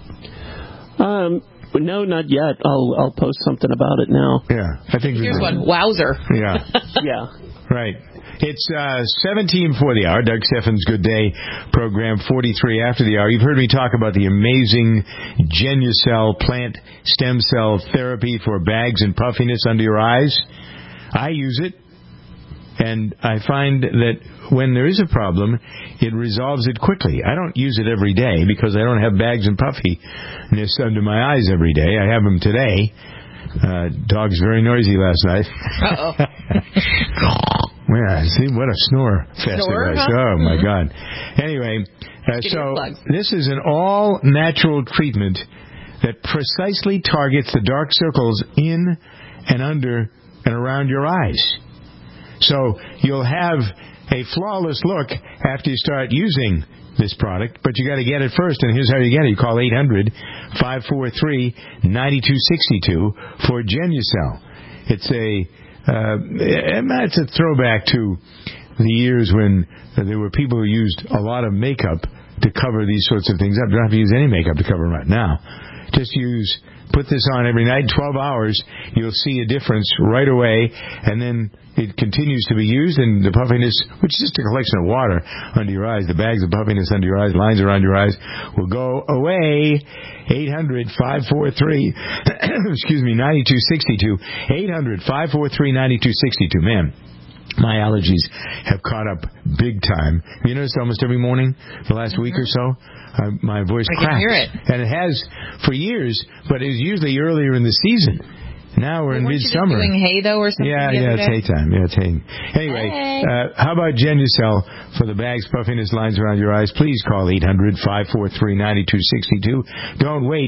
Um, no, not yet. I'll I'll post something about it now. Yeah, I think Here's we one. Wowzer. Yeah. Yeah. Right. It's uh, seventeen for the hour. Doug Stephan's Good Day program, forty-three after the hour. You've heard me talk about the amazing Genucell plant stem cell therapy for bags and puffiness under your eyes. I use it, and I find that when there is a problem, it resolves it quickly. I don't use it every day because I don't have bags and puffiness under my eyes every day. I have them today. Uh, dog's very noisy last night. Uh-oh. Yeah, see, what a snore fest Snore, it was. huh? Oh, my God. Anyway, uh, so this is an all-natural treatment that precisely targets the dark circles in and under and around your eyes. So you'll have a flawless look after you start using this product, but you got to get it first, and here's how you get it. You call eight hundred, five four three, nine two six two for Genucell. It's a uh, it's a throwback to the years when there were people who used a lot of makeup to cover these sorts of things up. You don't have to use any makeup to cover them right now. Just use, put this on every night, twelve hours, you'll see a difference right away, and then it continues to be used, and the puffiness, which is just a collection of water under your eyes, the bags of puffiness under your eyes, lines around your eyes, will go away. eight hundred, five four three, excuse me, nine two six two. eight hundred, five four three, nine two six two. Man, my allergies have caught up big time. You noticed almost every morning the last mm-hmm. week or so, uh, my voice I cracks. can hear it. And it has for years, but it's usually earlier in the season. Now we're well, in weren't midsummer. You just doing hay though, or something? Yeah, the yeah, other it's day? hay time. Yeah, it's hay. Anyway, hey. uh, how about Genucell for the bags, puffiness, lines around your eyes? Please call eight hundred, five four three, nine two six two. Don't wait.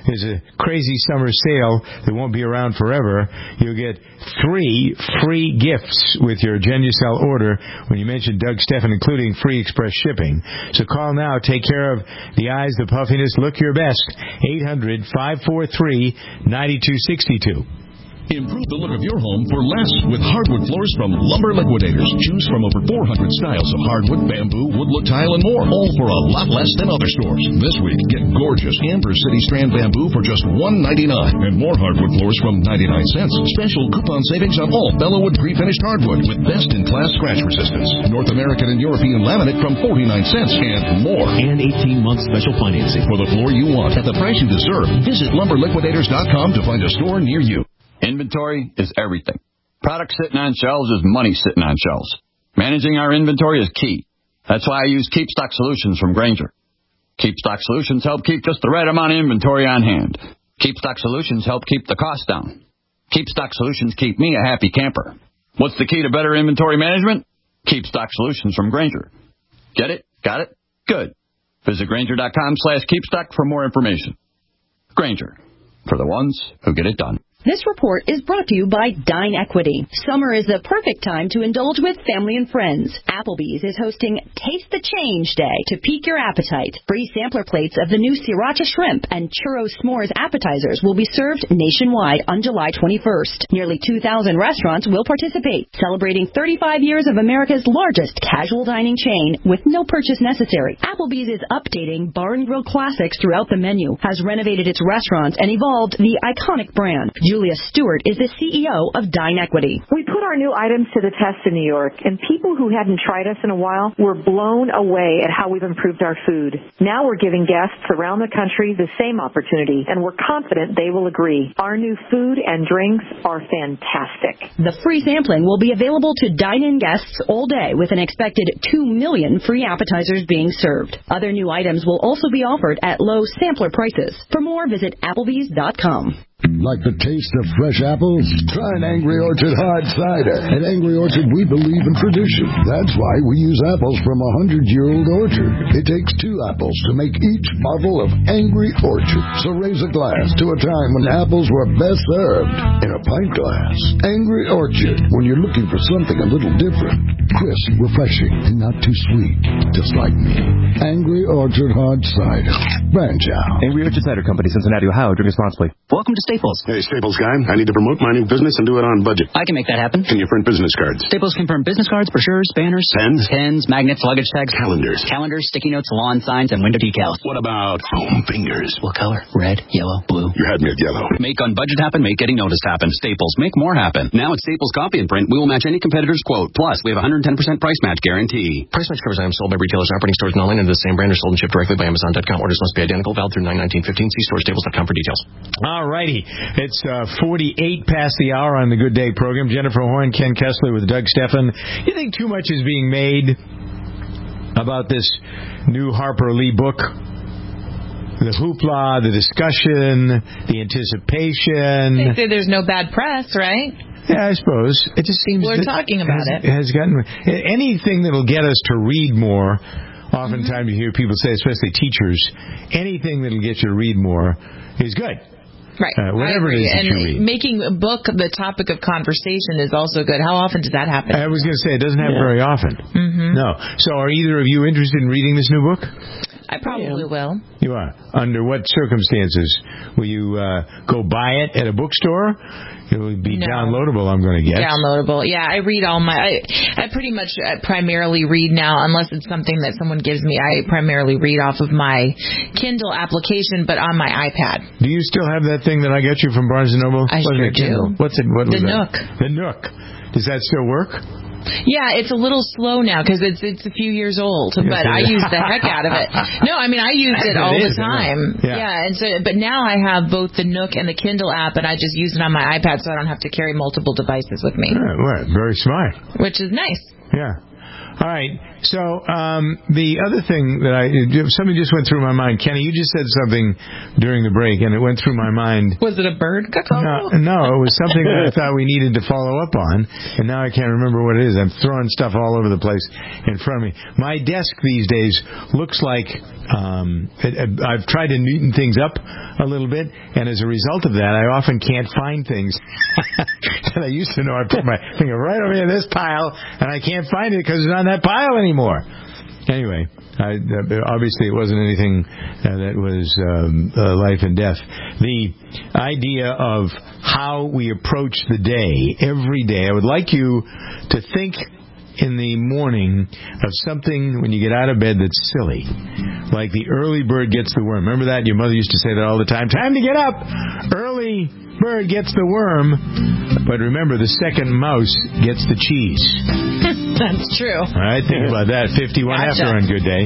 there's a crazy summer sale that won't be around forever. You'll get three free gifts with your Genucel order when you mention Doug Stephan, including free express shipping. So call now. Take care of the eyes, the puffiness. Look your best. eight hundred, five four three, nine two six two. Improve the look of your home for less with hardwood floors from Lumber Liquidators. Choose from over four hundred styles of hardwood, bamboo, woodlook tile, and more, all for a lot less than other stores. This week, get gorgeous Amber City Strand Bamboo for just one ninety-nine, and more hardwood floors from ninety-nine cents. Special coupon savings on all Bellawood pre-finished hardwood with best-in-class scratch resistance. North American and European laminate from forty-nine cents, and more. And eighteen-month special financing for the floor you want at the price you deserve. Visit lumber liquidators dot com to find a store near you. Inventory is everything. Product sitting on shelves is money sitting on shelves. Managing our inventory is key. That's why I use Keep Stock Solutions from Grainger. Keep Stock Solutions help keep just the right amount of inventory on hand. Keep Stock Solutions help keep the cost down. Keep Stock Solutions keep me a happy camper. What's the key to better inventory management? Keep Stock Solutions from Grainger. Get it? Got it? Good. Visit Grainger dot com slash keepstock for more information. Grainger, for the ones who get it done. This report is brought to you by Dine Equity. Summer is the perfect time to indulge with family and friends. Applebee's is hosting Taste the Change Day to pique your appetite. Free sampler plates of the new Sriracha Shrimp and Churro S'mores appetizers will be served nationwide on July twenty-first. Nearly two thousand restaurants will participate, celebrating thirty-five years of America's largest casual dining chain with no purchase necessary. Applebee's is updating bar and grill classics throughout the menu, has renovated its restaurants, and evolved the iconic brand. Julia Stewart is the C E O of Dine Equity. We put our new items to the test in New York, and people who hadn't tried us in a while were blown away at how we've improved our food. Now we're giving guests around the country the same opportunity, and we're confident they will agree. Our new food and drinks are fantastic. The free sampling will be available to dine-in guests all day, with an expected two million free appetizers being served. Other new items will also be offered at low sampler prices. For more, visit applebees dot com. Like the taste of fresh apples? Try an Angry Orchard hard cider. At Angry Orchard, we believe in tradition. That's why we use apples from a hundred-year-old orchard. It takes two apples to make each bottle of Angry Orchard. So raise a glass to a time when apples were best served in a pint glass. Angry Orchard, when you're looking for something a little different. Crisp, refreshing, and not too sweet. Just like me. Angry Orchard hard cider. Branch out. Angry Orchard Cider Company, Cincinnati, Ohio. Drink responsibly. Welcome to Staples. Hey, Staples guy. I need to promote my new business and do it on budget. I can make that happen. Can you print business cards? Staples can print business cards, brochures, banners, pens, pens, magnets, luggage tags, calendars, calendars, sticky notes, lawn signs, and window decals. What about foam fingers? What color? Red, yellow, blue. You had me at yellow. Make on budget happen, make getting noticed happen. Staples, make more happen. Now at Staples Copy and Print, we will match any competitor's quote. Plus, we have a one hundred ten percent price match guarantee. Price match covers items sold by retailers, operating stores, and online under the same brand or sold and shipped directly by Amazon dot com. Orders must be identical, valid through nine nineteen fifteen. See store staples dot com for details. All righty. It's uh, forty-eight past the hour on the Good Day program. Jennifer Horn, Ken Kessler with Doug Stephan. You think too much is being made about this new Harper Lee book? The hoopla, the discussion, the anticipation. They say there's no bad press, right? Yeah, I suppose. It just seems... We're talking about has, it. Has gotten anything that'll get us to read more. Oftentimes mm-hmm. you hear people say, especially teachers, anything that'll get you to read more is good. Right. Uh, whatever it is that and you read. Making a book the topic of conversation is also good. How often does that happen? I was going to say, it doesn't happen yeah. very often. Mm-hmm. No. So are either of you interested in reading this new book? I probably I will. You are. Under what circumstances? Will you uh, go buy it at a bookstore? It will be no. downloadable, I'm going to guess. Downloadable. Yeah, I read all my... I, I pretty much primarily read now, unless it's something that someone gives me. I primarily read off of my Kindle application, but on my iPad. Do you still have that thing that I got you from Barnes and Noble? I what sure do. What's it? What the was Nook. That? The Nook. Does that still work? Yeah, it's a little slow now because it's it's a few years old, but I use the heck out of it. No, I mean I use it all the time. Yeah. yeah, and so but now I have both the Nook and the Kindle app, and I just use it on my iPad, so I don't have to carry multiple devices with me. Right, right. Very smart. Which is nice. Yeah. All right. So um, the other thing that I something just went through my mind. Kenny, you just said something during the break, and it went through my mind. Was it a bird? No, no, it was something that I thought we needed to follow up on, and now I can't remember what it is. I'm throwing stuff all over the place in front of me. My desk these days looks like um, it, I've tried to neaten things up a little bit, and as a result of that, I often can't find things that I used to know. I put my finger right over here in this pile, and I can't find it because it's not that pile anymore. Anyway, I, uh, obviously it wasn't anything uh, that was um, uh, life and death. The idea of how we approach the day, every day, I would like you to think in the morning of something when you get out of bed that's silly. Like the early bird gets the worm. Remember that? Your mother used to say that all the time. Time to get up! Early bird gets the worm. But remember, the second mouse gets the cheese. That's true. All right, think about that. fifty-one Gotcha. after on Good Day.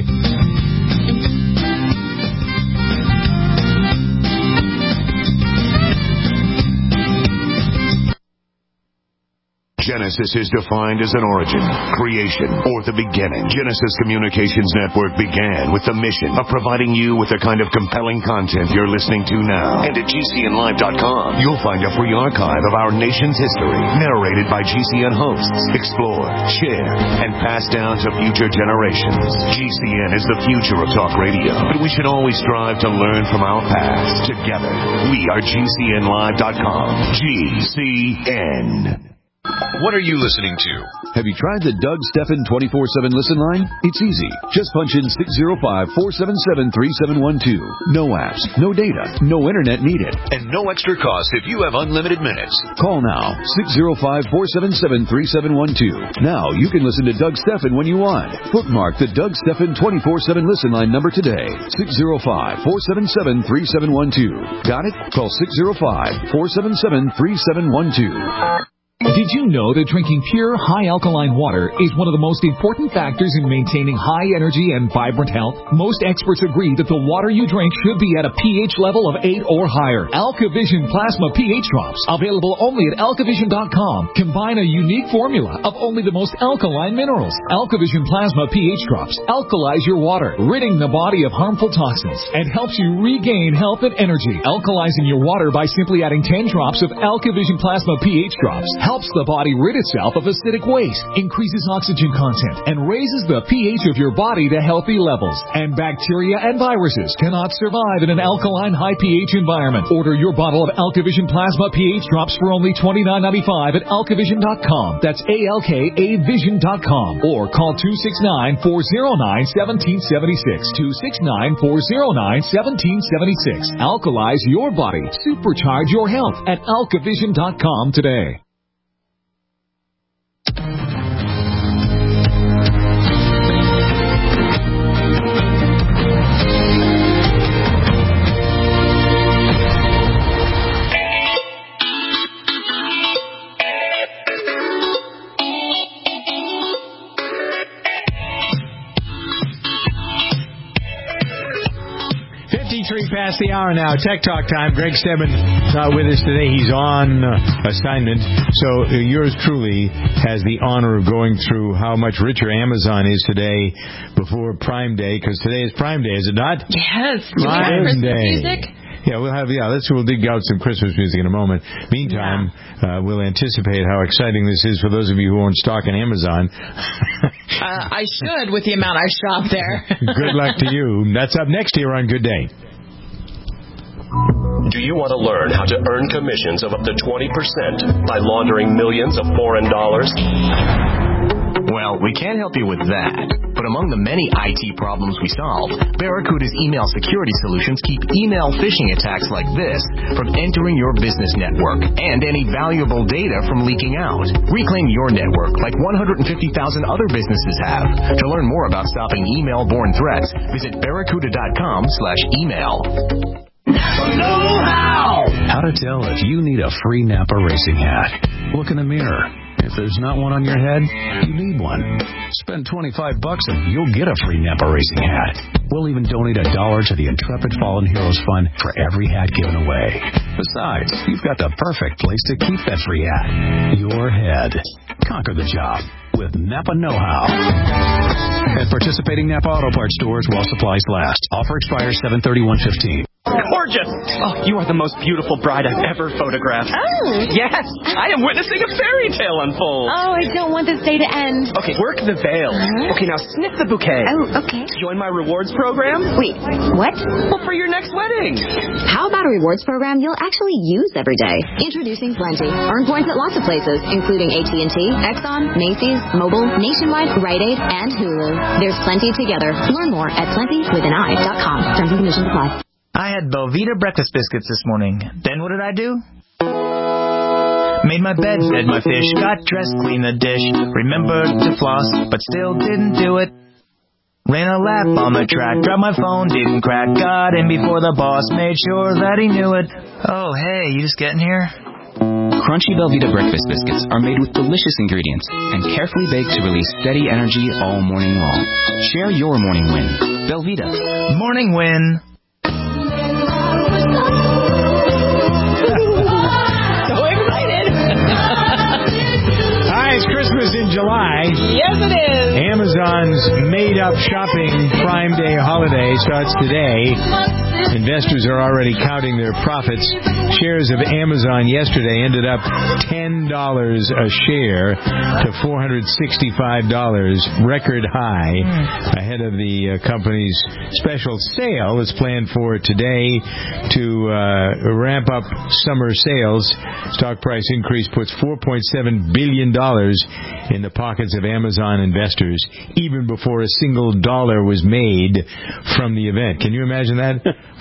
Genesis is defined as an origin, creation, or the beginning. Genesis Communications Network began with the mission of providing you with the kind of compelling content you're listening to now. And at G C N live dot com, you'll find a free archive of our nation's history, narrated by G C N hosts, explored, shared, and passed down to future generations. G C N is the future of talk radio, but we should always strive to learn from our past. Together, we are G C N live dot com. G C N. What are you listening to? Have you tried the Doug Stephan twenty-four seven listen line? It's easy. Just punch in six zero five, four seven seven, three seven one two. No apps, no data, no internet needed. And no extra cost if you have unlimited minutes. Call now, six zero five, four seven seven, three seven one two. Now you can listen to Doug Stephan when you want. Bookmark the Doug Stephan twenty-four seven listen line number today. six zero five, four seven seven, three seven one two. Got it? Call six zero five, four seven seven, three seven one two. Did you know that drinking pure, high alkaline water is one of the most important factors in maintaining high energy and vibrant health? Most experts agree that the water you drink should be at a pH level of eight or higher. AlkaVision Plasma pH Drops, available only at alkavision dot com, combine a unique formula of only the most alkaline minerals. AlkaVision Plasma pH Drops alkalize your water, ridding the body of harmful toxins, and helps you regain health and energy. Alkalizing your water by simply adding ten drops of AlkaVision Plasma pH Drops helps the body rid itself of acidic waste, increases oxygen content, and raises the pH of your body to healthy levels. And bacteria and viruses cannot survive in an alkaline high pH environment. Order your bottle of AlkaVision Plasma pH Drops for only twenty-nine ninety-five at alkavision dot com. That's A L K A vision dot com. Or call two six nine, four zero nine, one seven seven six. two six nine, four zero nine, one seven seven six. Alkalize your body. Supercharge your health at alkavision dot com today. fifty-three past the hour now. Tech Talk time. Greg Stedman not with us today. He's on uh, assignment. So uh, yours truly has the honor of going through how much richer Amazon is today before Prime Day, because today is Prime Day, is it not? Yes. Do we have Prime Christmas Day. music? Yeah, we'll have, yeah, let's, we'll dig out some Christmas music in a moment. Meantime, yeah. uh, we'll anticipate how exciting this is for those of you who own stock in Amazon. uh, I should, with the amount I shop there. Good luck to you. That's up next here on Good Day. Do you want to learn how to earn commissions of up to twenty percent by laundering millions of foreign dollars? Well, we can't help you with that. But among the many I T problems we solve, Barracuda's email security solutions keep email phishing attacks like this from entering your business network and any valuable data from leaking out. Reclaim your network like one hundred fifty thousand other businesses have. To learn more about stopping email-borne threats, visit barracuda dot com slash email. Know-how! How to tell if you need a free Napa racing hat. Look in the mirror. If there's not one on your head, you need one. Spend twenty-five bucks and you'll get a free Napa racing hat. We'll even donate a dollar to the Intrepid Fallen Heroes Fund for every hat given away. Besides, you've got the perfect place to keep that free hat. Your head. Conquer the job with Napa Know-How. At participating Napa Auto Parts stores while supplies last. Offer expires seven thirty-one fifteen. Gorgeous! Oh, you are the most beautiful bride I've ever photographed. Oh. Yes, I am witnessing a fairy tale unfold. Oh, I don't want this day to end. Okay, work the veil. Uh-huh. Okay, now sniff the bouquet. Oh, okay. Join my rewards program. Wait, what? Well, for your next wedding. How about a rewards program you'll actually use every day? Introducing Plenty. Earn points at lots of places, including A T and T, Exxon, Macy's, Mobile, Nationwide, Rite Aid, and Hulu. There's plenty together. Learn more at plenty with an eye dot com. Terms and conditions apply. I had Belvita breakfast biscuits this morning. Then what did I do? Made my bed, fed my fish, got dressed, cleaned the dish, remembered to floss, but still didn't do it. Ran a lap on the track, dropped my phone, didn't crack, got in before the boss, made sure that he knew it. Oh, hey, you just getting here? Crunchy Belvita breakfast biscuits are made with delicious ingredients and carefully baked to release steady energy all morning long. Share your morning win. Belvita. Morning win. So excited. Hi, it's Christmas in July. Yes, it is. Amazon's made-up shopping Prime Day holiday starts today. Investors are already counting their profits. Shares of Amazon yesterday ended up ten dollars a share to four hundred sixty-five dollars, record high, ahead of the uh, company's special sale that's planned for today to uh, ramp up summer sales. Stock price increase puts four point seven billion dollars in the pockets of Amazon investors, even before a single dollar was made from the event. Can you imagine that?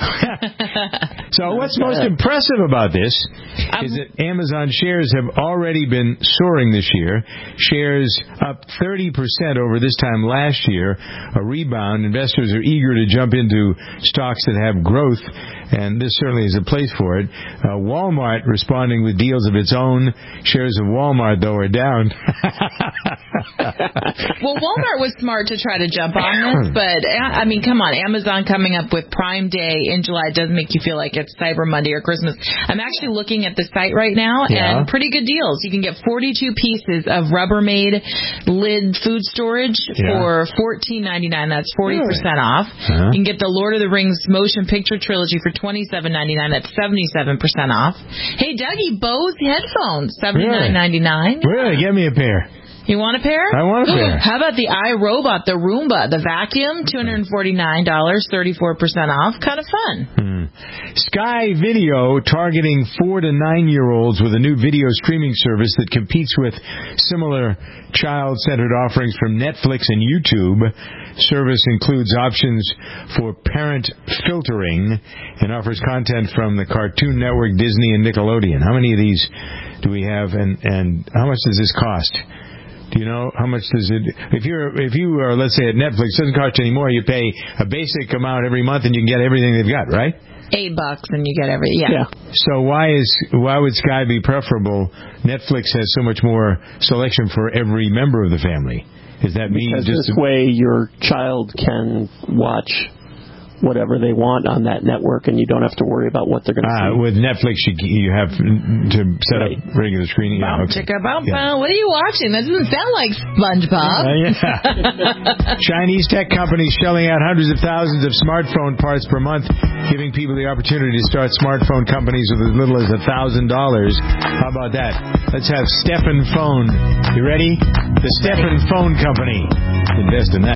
So what's most impressive about this is that Amazon shares have already been soaring this year. Shares up thirty percent over this time last year, a rebound. Investors are eager to jump into stocks that have growth, and this certainly is a place for it. Uh, Walmart responding with deals of its own. Shares of Walmart, though, are down. Well, Walmart was smart to try to jump on this, but, I mean, come on, Amazon coming up with Prime Day in July does make you feel like it's Cyber Monday or Christmas. I'm actually looking at the site right now, Yeah. and pretty good deals. You can get forty-two pieces of Rubbermaid lid food storage Yeah. for fourteen ninety-nine. That's forty percent off. Uh-huh. You can get the Lord of the Rings motion picture trilogy for twenty-seven ninety-nine. That's seventy-seven percent off. Hey, Dougie, Bose headphones, seventy-nine ninety-nine. Really? Get me a pair. You want a pair? I want a pair. How about the iRobot, the Roomba, the vacuum, two hundred forty-nine dollars, thirty-four percent off. Kind of fun. Hmm. Sky Video targeting four to nine-year-olds with a new video streaming service that competes with similar child-centered offerings from Netflix and YouTube. Service includes options for parent filtering and offers content from the Cartoon Network, Disney, and Nickelodeon. How many of these do we have, and, and how much does this cost? Do you know how much does it? If you're, if you are, let's say at Netflix, it doesn't cost you anymore. You pay a basic amount every month, and you can get everything they've got, right? Eight bucks, and you get every yeah. So why is why would Sky be preferable? Netflix has so much more selection for every member of the family. Does that mean Because just this way your child can watch whatever they want on that network, and you don't have to worry about what they're going to ah, see. with Netflix, you, you have to set right. up regular screening. Bow, Yeah, okay. chicka, bow, Yeah. bow. What are you watching? That doesn't sound like SpongeBob. Uh, yeah. Chinese tech companies shelling out hundreds of thousands of smartphone parts per month, giving people the opportunity to start smartphone companies with as little as a thousand dollars. How about that? Let's have Stephan Phone. You ready? The Stephan Phone Company. Invest in that.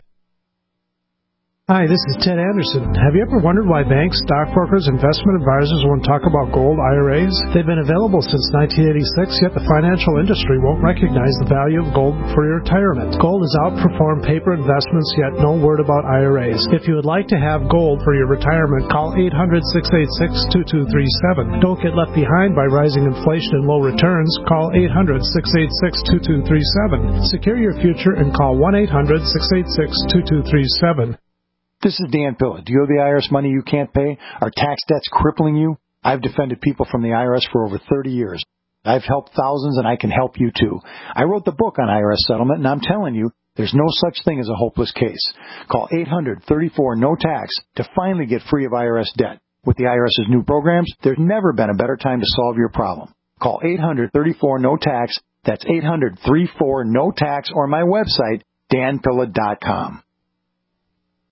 Hi, this is Ted Anderson. Have you ever wondered why banks, stockbrokers, investment advisors won't talk about gold I R As? They've been available since nineteen eighty-six, yet the financial industry won't recognize the value of gold for your retirement. Gold has outperformed paper investments, yet no word about I R As. If you would like to have gold for your retirement, call eight hundred, six eight six, two two three seven. Don't get left behind by rising inflation and low returns. Call eight hundred, six eight six, two two three seven. Secure your future and call one eight hundred, six eight six, two two three seven. This is Dan Pilla. Do you owe the I R S money you can't pay? Are tax debts crippling you? I've defended people from the I R S for over thirty years. I've helped thousands, and I can help you too. I wrote the book on I R S settlement, and I'm telling you, there's no such thing as a hopeless case. Call eight hundred, thirty-four, no tax to finally get free of I R S debt. With the IRS's new programs, there's never been a better time to solve your problem. Call eight hundred, thirty-four, no tax That's eight hundred, three four, N O T A X or my website, dan pilla dot com.